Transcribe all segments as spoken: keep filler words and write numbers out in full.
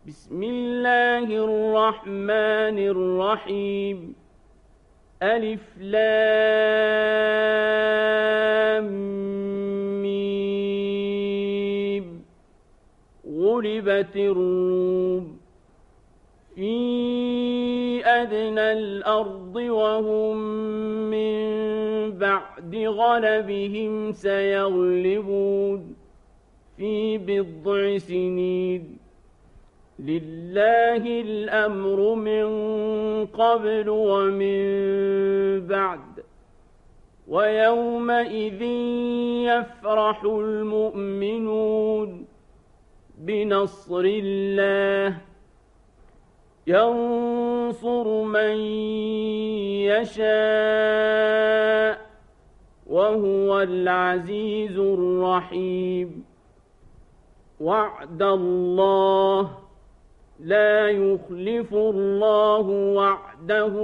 بسم الله الرحمن الرحيم. ألف لام ميم. غلبت الروم في أدنى الأرض وهم من بعد غلبهم سيغلبون في بضع سنين. لله الأمر من قبل ومن بعد، ويومئذ يفرح المؤمنون بنصر الله. ينصر من يشاء وهو العزيز الرحيم. وعد الله لا يخلف الله وعده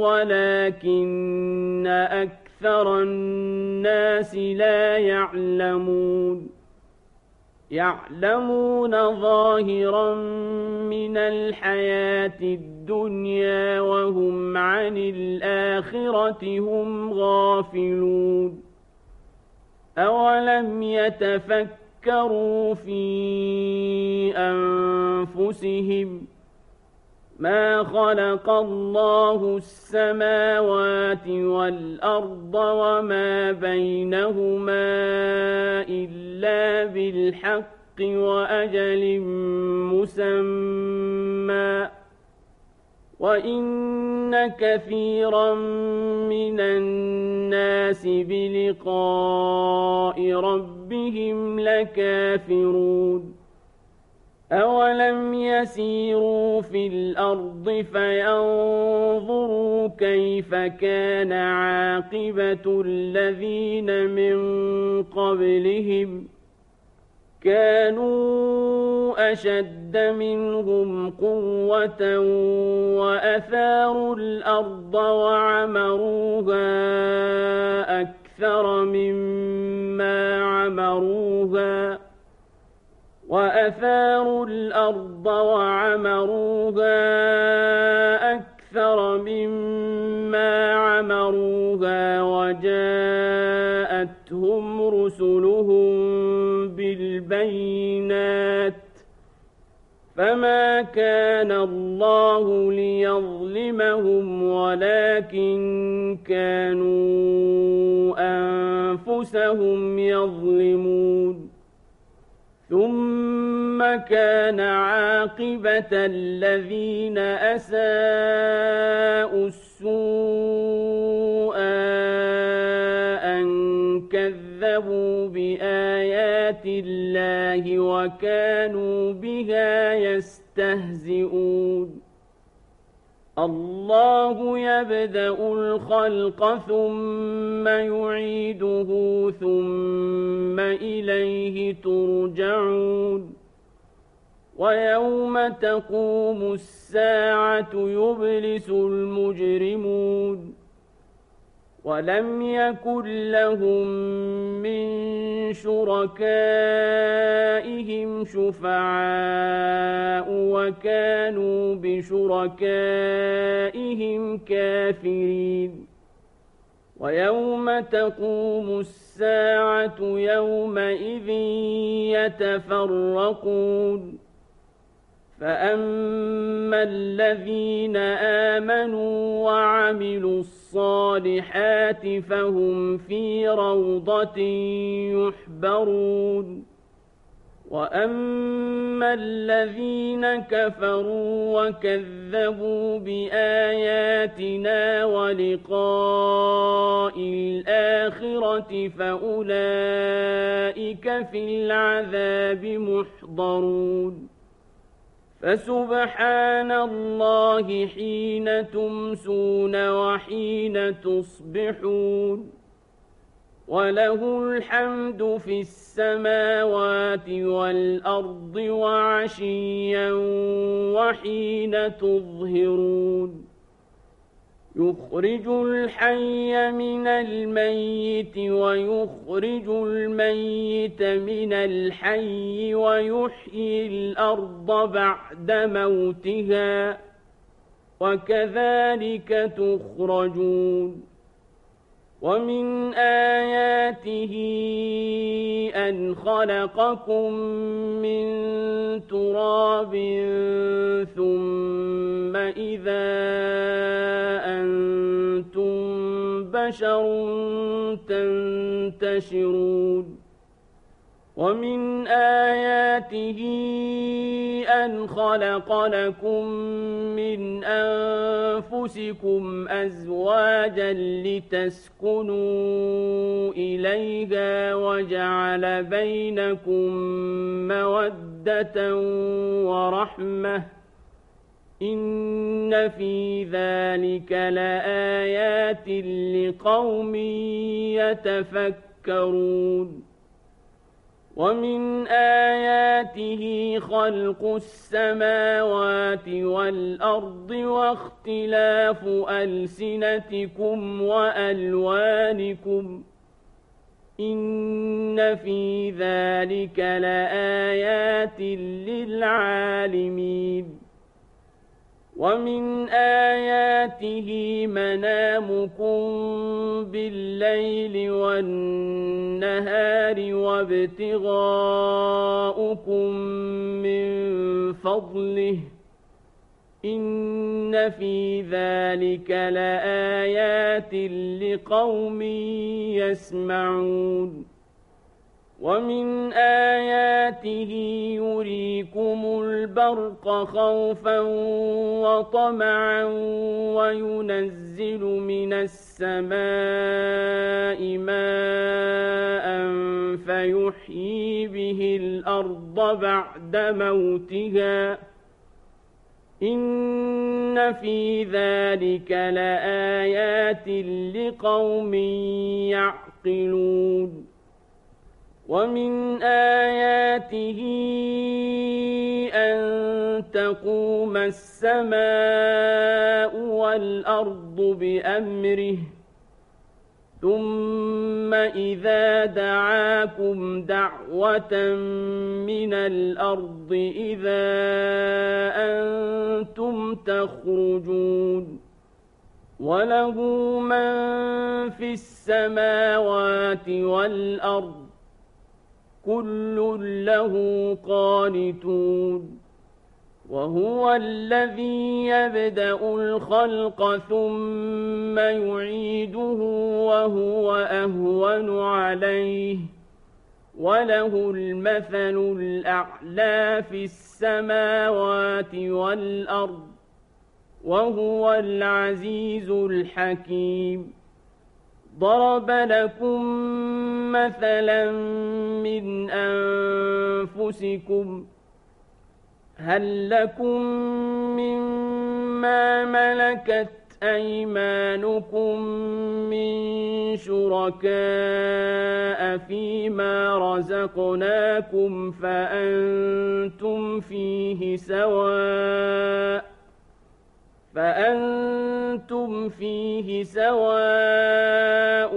ولكن أكثر الناس لا يعلمون. يعلمون ظاهرا من الحياة الدنيا وهم عن الآخرة هم غافلون. أولم يتفكروا في أنفسهم ما خلق الله السماوات والأرض وما بينهما إلا بالحق وأجل مسمى، وإن كثيرا من الناس بلقاء ربهم لكافرون. أولم يسيروا في الأرض فينظروا كيف كان عاقبة الذين من قبلهم كانوا أشد منهم قوة وأثاروا الأرض وعمروها أكثر مما عمروها وأثاروا الأرض وعمروها أكثر مما عمروها وجاءتهم رسلهم بالبينات فما كان الله ليظلمهم ولكن كانوا أنفسهم يظلمون. ثم كان عاقبة الذين أساءوا السوء أن كذبوا بآيات الله وكانوا بها يستهزئون. الله يبدأ الخلق ثم يعيده ثم إليه ترجعون. ويوم تقوم الساعة يبلس المجرمون ولم يكن لهم من شركائهم شفعاء وكانوا بشركائهم كافرين. ويوم تقوم الساعة يومئذ يتفرقون. فأما الذين آمنوا وعملوا الصالحات فهم في روضة يحبرون. وأما الذين كفروا وكذبوا بآياتنا ولقاء الآخرة فأولئك في العذاب محضرون. فسبحان الله حين تمسون وحين تصبحون وله الحمد في السماوات والأرض وعشيا وحين تظهرون. يخرج الحي من الميت ويخرج الميت من الحي ويحيي الأرض بعد موتها وكذلك تخرجون ومن آياته أن خلقكم من تراب ثم إذا أنتم بشر تنتشرون ومن آياته أن خلق لكم من أنفسكم أزواجا لتسكنوا إليها وجعل بينكم مودة ورحمة إن في ذلك لآيات لقوم يتفكرون ومن آياته خلق السماوات والأرض واختلاف ألسنتكم وألوانكم إن في ذلك لآيات للعالمين ومن آياته منامكم بالليل والنهار وابتغاؤكم من فضله إن في ذلك لآيات لقوم يسمعون ومن آياته يريكم البرق خوفا وطمعا وينزل من السماء ماء فيحيي به الأرض بعد موتها إن في ذلك لآيات لقوم يعقلون ومن آياته أن تقوم السماء والأرض بأمره ثم إذا دعاكم دعوة من الأرض إذا أنتم تخرجون وله من في السماوات والأرض كل له قانتون وهو الذي يبدأ الخلق ثم يعيده وهو أهون عليه وله المثل الأعلى في السماوات والأرض وهو العزيز الحكيم ضرب لكم مثلا من أنفسكم هل لكم مما ملكت أيمانكم من شركاء فيما رزقناكم فأنتم فيه سواء فأنتم فيه سواء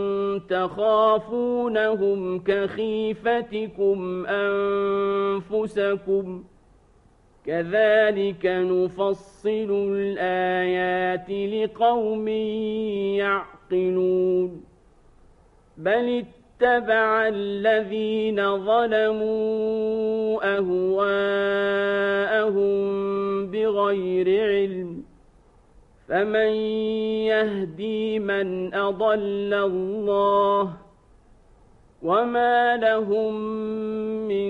تخافونهم كخيفتكم أنفسكم كذلك نفصل الآيات لقوم يعقلون بل اتبع الذين ظلموا أهواءهم بغير علم فمن يهدي من أضل الله وما لهم من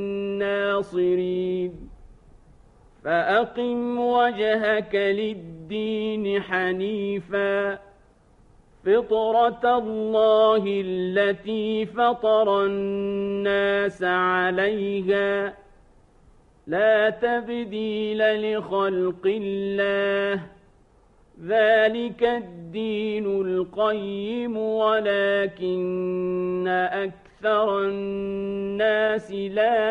ناصرين فأقم وجهك للدين حنيفا فطرة الله التي فطر الناس عليها لا تبديل لخلق الله ذلك الدين القيم ولكن أكثر الناس لا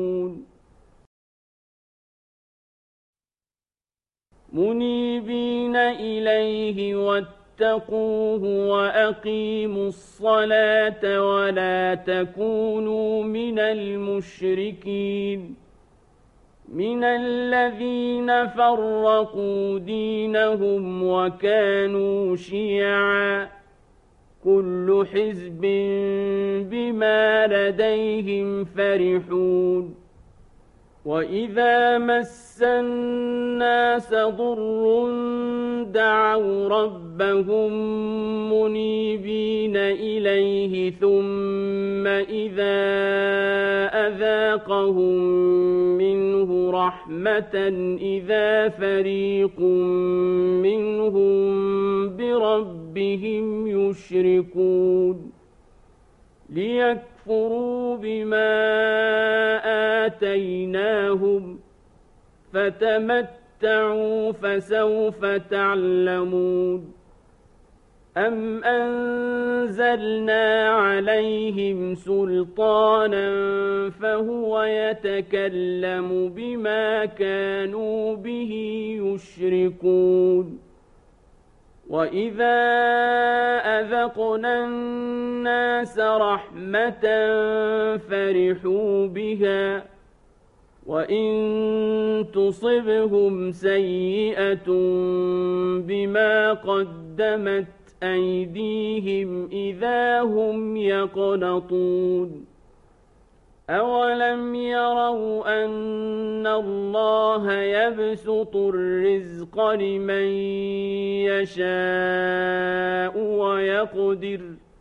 يعلمون منيبين منيبين إليه واتقوه وأقيموا الصلاة ولا تكونوا من المشركين من الذين فرقوا دينهم وكانوا شيعا كل حزب بما لديهم فرحون وإذا مس الناس ضر دعوا ربهم منيبين إليه ثم إذا أذاقهم منه رحمة إذا فريق منهم بربهم يشركون ليكفروا بما آتيناهم فتمتعوا فسوف تعلمون أم أنزلنا عليهم سلطانا فهو يتكلم بما كانوا به يشركون وإذا أذقنا الناس رحمة فرحوا بها وإن تصبهم سيئة بما قدمت أيديهم إذا هم يقنطون أولم يروا أن الله يبسط الرزق لمن يشاء ويقدر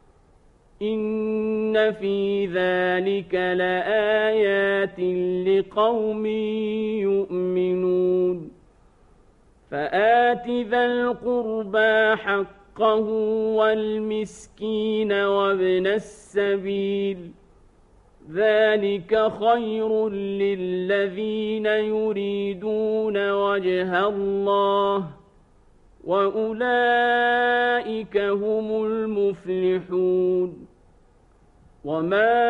إن في ذلك لآيات لقوم يؤمنون فآت ذا القربى حقه والمسكين وابن السبيل ذلك خير للذين يريدون وجه الله وأولئك هم المفلحون وما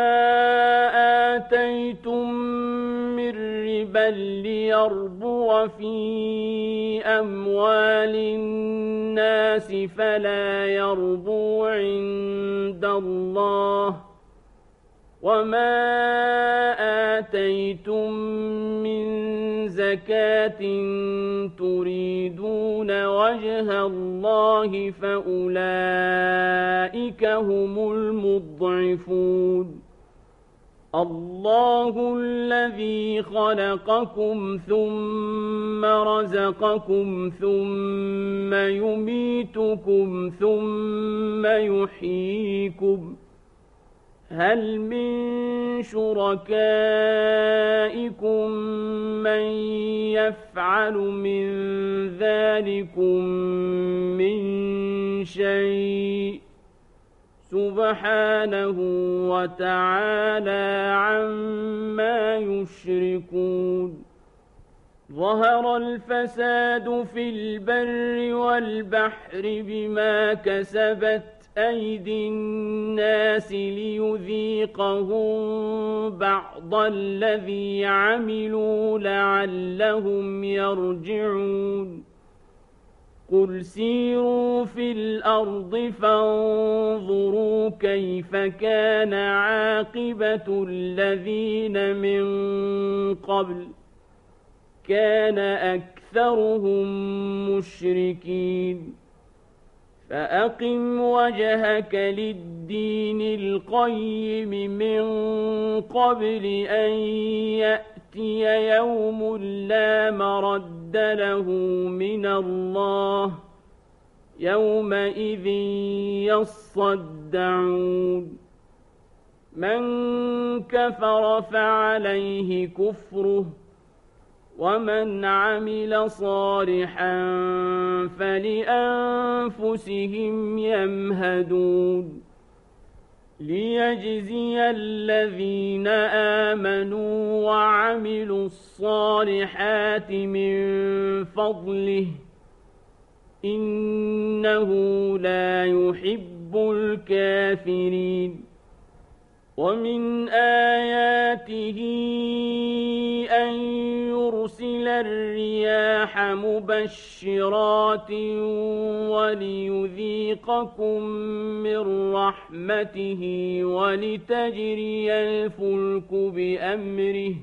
آتيتم من ربا ليربو في أموال الناس فلا يربو عند الله وما آتيتم من زكاة تريدون وجه الله فأولئك هم المضعفون الله الذي خلقكم ثم رزقكم ثم يميتكم ثم يحييكم هل من شركائكم من يفعل من ذلكم من شيء سبحانه وتعالى عما يشركون ظهر الفساد في البر والبحر بما كسبت أيدي الناس ليذيقهم بعض الذي عملوا لعلهم يرجعون قل سيروا في الأرض فانظروا كيف كان عاقبة الذين من قبل كان أكثرهم مشركين فأقم وجهك للدين القيم من قبل أن يأتي يوم لا مرد له من الله يومئذ يصدعون من كفر فعليه كفره ومن عمل صالحا فلأنفسهم يمهدون ليجزي الذين آمنوا وعملوا الصالحات من فضله إنه لا يحب الكافرين ومن آياته أن يرى ليرسل الرياح مبشرات وليذيقكم من رحمته ولتجري الفلك بأمره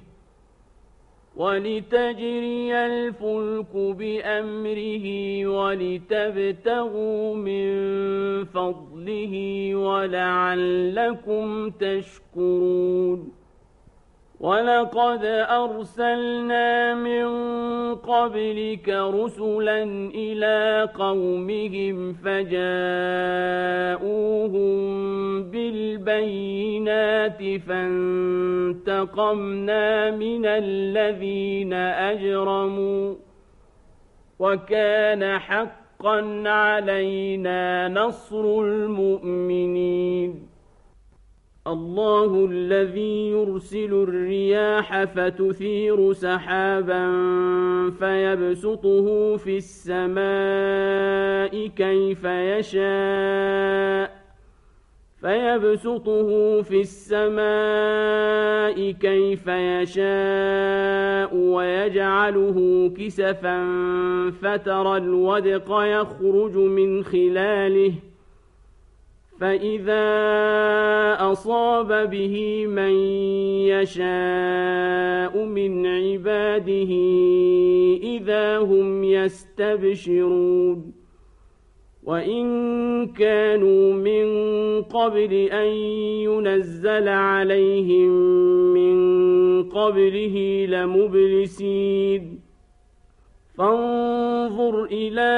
ولتجري الفلك بأمره ولتبتغوا من فضله ولعلكم تشكرون ولقد أرسلنا من قبلك رسلا إلى قومهم فجاءوهم بالبينات فانتقمنا من الذين أجرموا وكان حقا علينا نصر المؤمنين الله الذي يرسل الرياح فتثير سحابا فيبسطه في السماء كيف يشاء فيبسطه في السماء كيف يشاء ويجعله كسفا فترى الودق يخرج من خلاله فإذا أصاب به من يشاء من عباده إذا هم يستبشرون وإن كانوا من قبل أن ينزل عليهم من قبله لمبلسين فانظر إلى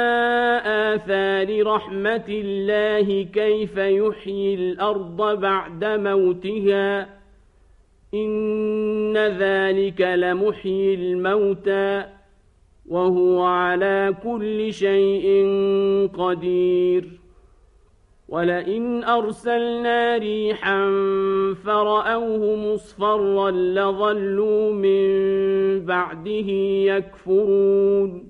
آثار رحمة الله كيف يحيي الأرض بعد موتها إن ذلك لمحيي الموتى وهو على كل شيء قدير ولئن أرسلنا ريحا فرأوه مصفرا لظلوا من بعده يكفرون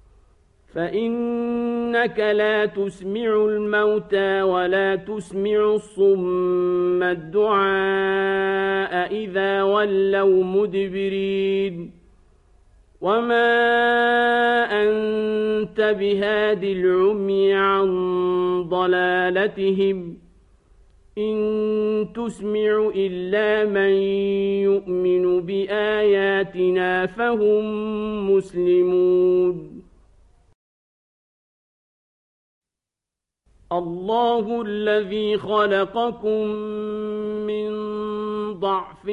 فإنك لا تسمع الموتى ولا تسمع الصم الدعاء إذا ولوا مدبرين وما أنت بهاد العمي عن ضلالتهم إن تسمع إلا من يؤمن بآياتنا فهم مسلمون الله الذي خلقكم من ضعف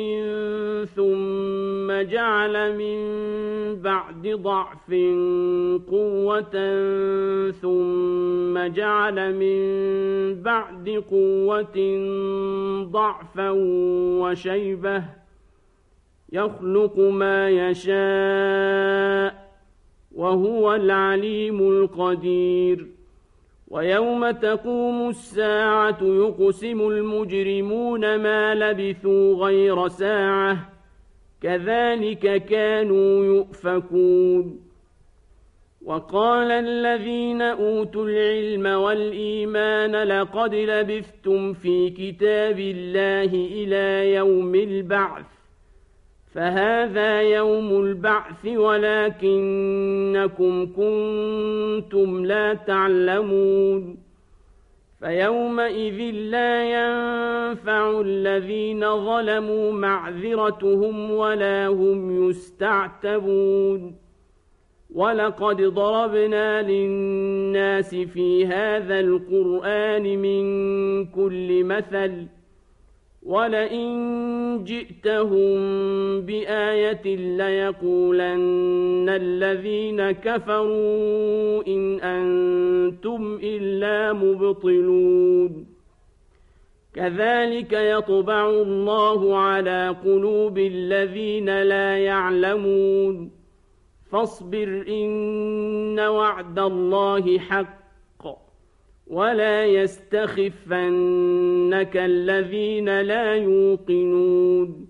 ثم جعل من بعد ضعف قوة ثم جعل من بعد قوة ضعفا وشيبة يخلق ما يشاء وهو العليم القدير ويوم تقوم الساعة يقسم المجرمون ما لبثوا غير ساعة كذلك كانوا يؤفكون وقال الذين أوتوا العلم والإيمان لقد لبثتم في كتاب الله إلى يوم البعث فهذا يوم البعث ولكنكم كنتم لا تعلمون فيومئذ لا ينفع الذين ظلموا معذرتهم ولا هم يستعتبون ولقد ضربنا للناس في هذا القرآن من كل مثل ولئن جئتهم بآية ليقولن الذين كفروا إن أنتم إلا مبطلون كذلك يطبع الله على قلوب الذين لا يعلمون فاصبر إن وعد الله حق ولا يستخفنك الذين لا يوقنون